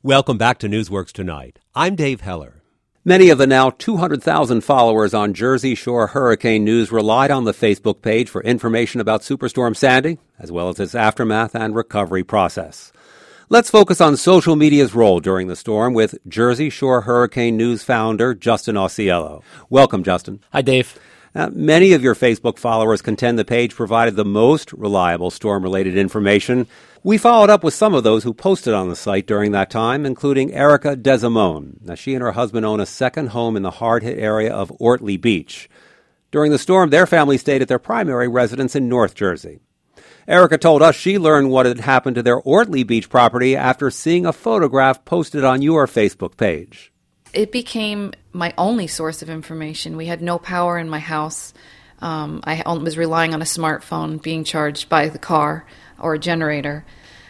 Welcome back to Newsworks Tonight. I'm Dave Heller. Many of the now 200,000 followers on Jersey Shore Hurricane News relied on the Facebook page for information about Superstorm Sandy, as well as its aftermath and recovery process. Let's focus on social media's role during the storm with Jersey Shore Hurricane News founder Justin Auciello. Welcome, Justin. Hi, Dave. Many of your Facebook followers contend the page provided the most reliable storm-related information. We followed up with some of those who posted on the site during that time, including Erica Desimone. Now, she and her husband own a second home in the hard-hit area of Ortley Beach. During the storm, their family stayed at their primary residence in North Jersey. Erica told us she learned what had happened to their Ortley Beach property after seeing a photograph posted on your Facebook page. It became my only source of information. We had no power in my house. I was relying on a smartphone being charged by the car or a generator.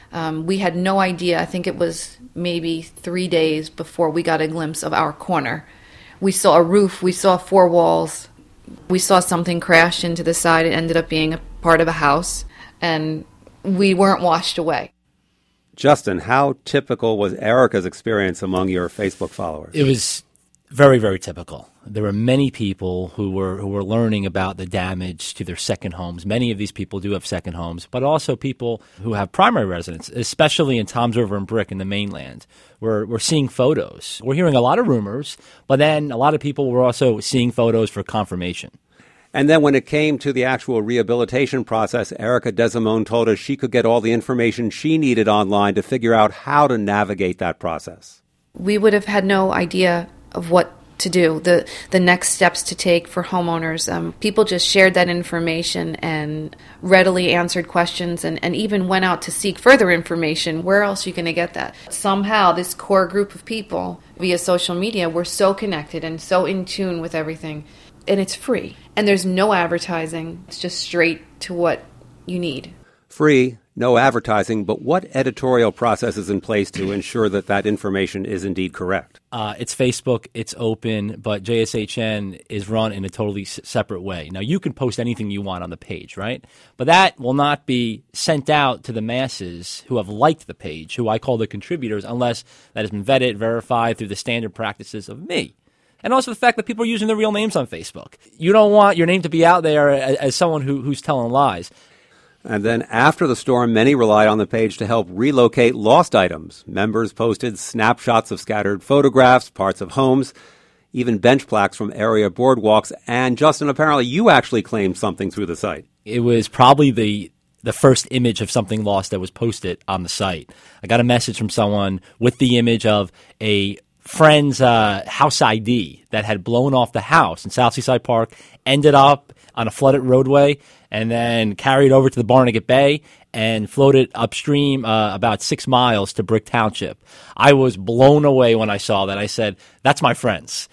We had no idea. I think it was maybe 3 days before we got a glimpse of our corner. We saw a roof. We saw 4 walls. We saw something crash into the side. It ended up being a part of a house, and we weren't washed away. Justin, how typical was Erica's experience among your Facebook followers? It was very, very typical. There were many people who were learning about the damage to their second homes. Many of these people do have second homes, but also people who have primary residence, especially in Toms River and Brick in the mainland. We're seeing photos. We're hearing a lot of rumors, but then a lot of people were also seeing photos for confirmation. And then when it came to the actual rehabilitation process, Erica Desimone told us she could get all the information she needed online to figure out how to navigate that process. We would have had no idea of what to do, the next steps to take for homeowners. People just shared that information and readily answered questions and even went out to seek further information. Where else are you going to get that? Somehow this core group of people via social media were so connected and so in tune with everything. And it's free. And there's no advertising. It's just straight to what you need. Free, no advertising, but what editorial process is in place to ensure that that information is indeed correct? It's Facebook, it's open, but JSHN is run in a totally separate way. Now, you can post anything you want on the page, right? But that will not be sent out to the masses who have liked the page, who I call the contributors, unless that has been vetted, verified through the standard practices of me. And also the fact that people are using their real names on Facebook. You don't want your name to be out there as someone who's telling lies. And then after the storm, many relied on the page to help relocate lost items. Members posted snapshots of scattered photographs, parts of homes, even bench plaques from area boardwalks. And Justin, apparently you actually claimed something through the site. It was probably the first image of something lost that was posted on the site. I got a message from someone with the image of a friend's house ID that had blown off the house in South Seaside Park, ended up on a flooded roadway, and then carried over to the Barnegat Bay and floated upstream about 6 miles to Brick Township. I was blown away when I saw that. I said, that's my friend's.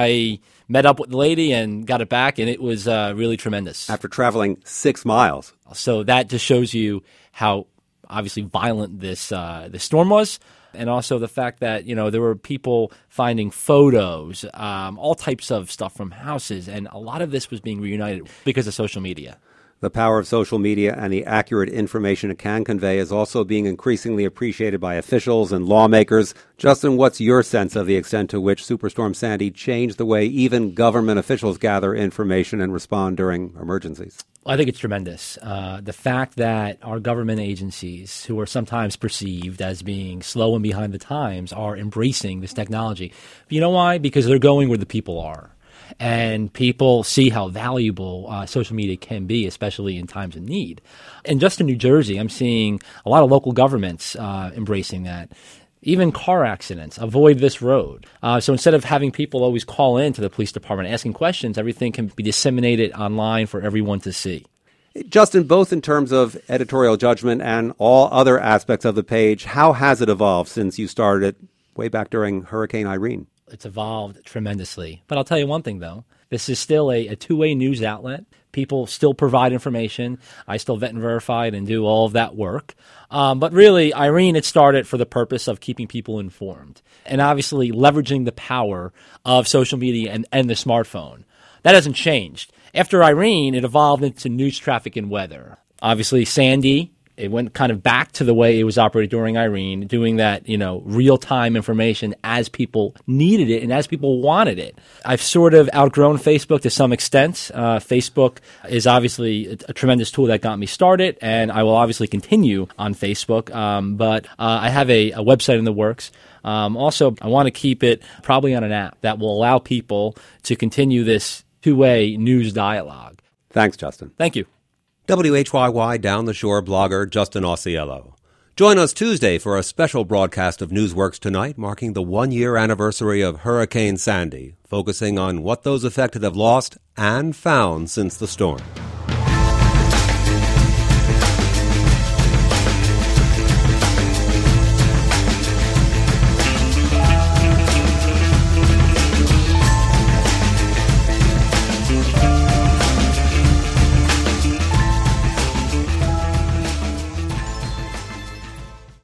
I met up with the lady and got it back, and it was really tremendous. After traveling 6 miles. So that just shows you how obviously violent this storm was. And also the fact that, there were people finding photos, all types of stuff from houses. And a lot of this was being reunited because of social media. The power of social media and the accurate information it can convey is also being increasingly appreciated by officials and lawmakers. Justin, what's your sense of the extent to which Superstorm Sandy changed the way even government officials gather information and respond during emergencies? I think it's tremendous. The fact that our government agencies, who are sometimes perceived as being slow and behind the times, are embracing this technology. You know why? Because they're going where the people are. And people see how valuable social media can be, especially in times of need. And just in New Jersey, I'm seeing a lot of local governments embracing that. Even car accidents, avoid this road. So instead of having people always call in to the police department asking questions, everything can be disseminated online for everyone to see. Justin, both in terms of editorial judgment and all other aspects of the page, how has it evolved since you started it way back during Hurricane Irene? It's evolved tremendously. But I'll tell you one thing, though. This is still a two-way news outlet. People still provide information. I still vet and verify it and do all of that work. But really, Irene, it started for the purpose of keeping people informed and obviously leveraging the power of social media and the smartphone. That hasn't changed. After Irene, it evolved into news, traffic, and weather. Obviously, Sandy It went kind of back to the way it was operated during Irene, doing that, real-time information as people needed it and as people wanted it. I've sort of outgrown Facebook to some extent. Facebook is obviously a tremendous tool that got me started, and I will obviously continue on Facebook. But I have a website in the works. Also, I want to keep it probably on an app that will allow people to continue this two-way news dialogue. Thanks, Justin. Thank you. WHYY Down the Shore blogger Justin Auciello. Join us Tuesday for a special broadcast of Newsworks Tonight, marking the one-year anniversary of Hurricane Sandy, focusing on what those affected have lost and found since the storm.